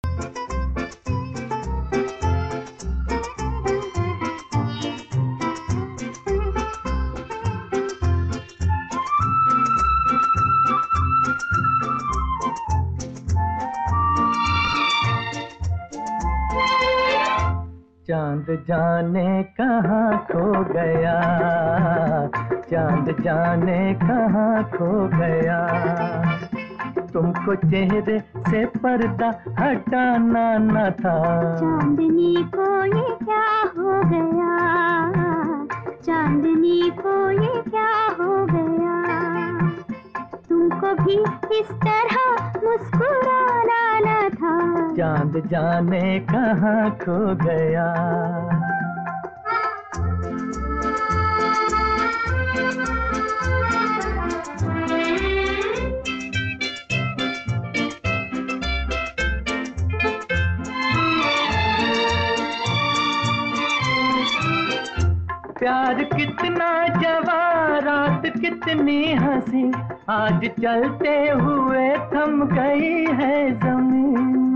चांद जाने कहाँ खो गया, चांद जाने कहाँ खो गया। तुमको चेहरे से पर्दा हटाना न था। चांदनी को ये क्या हो गया, चांदनी को ये क्या हो गया। तुमको भी इस तरह मुस्कुराना न था। चांद जाने कहाँ खो गया। प्यार कितना जवां, रात कितनी हंसी, आज चलते हुए थम गई है ज़मीन।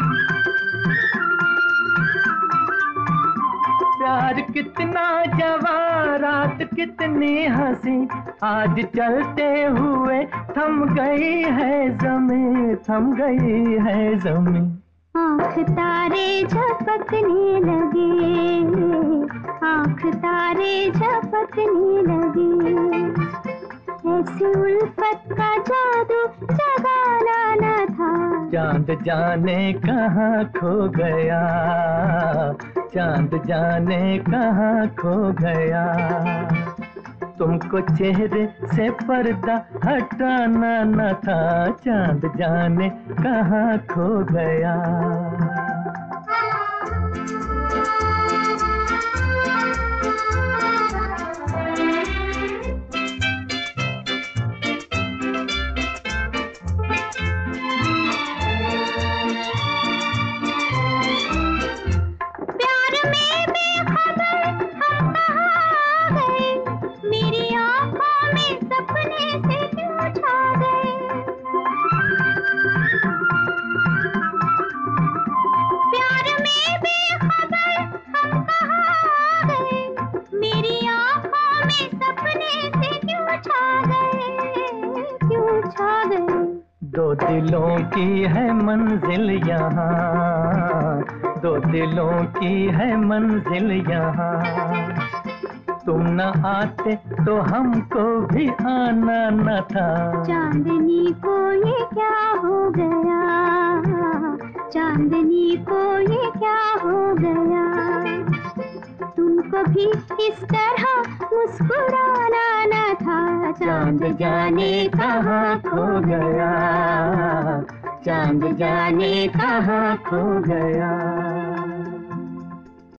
प्यार कितना जवां, रात कितनी हंसी, आज चलते हुए थम गई है ज़मीन, थम गई है ज़मीन। आँख तारे झपकने लगे, आँख तारे झपकने लगे। ऐसी उल्फत का जादू जगाना न था। चांद जाने कहाँ खो गया, चांद जाने कहाँ खो गया। तुमको चेहरे से पर्दा हटाना न था। चांद जाने कहाँ खो गया। दो दिलों की है मंजिल यहाँ, दो दिलों की है मंजिल यहाँ। तुम न आते तो हमको भी आना न था। चांदनी को ये क्या हो गया, चांदनी को ये क्या हो गया। तुमको भी इस तरह मुस्कुराना न था। चांद जाने कहाँ खो गया, चांद जाने कहाँ खो गया।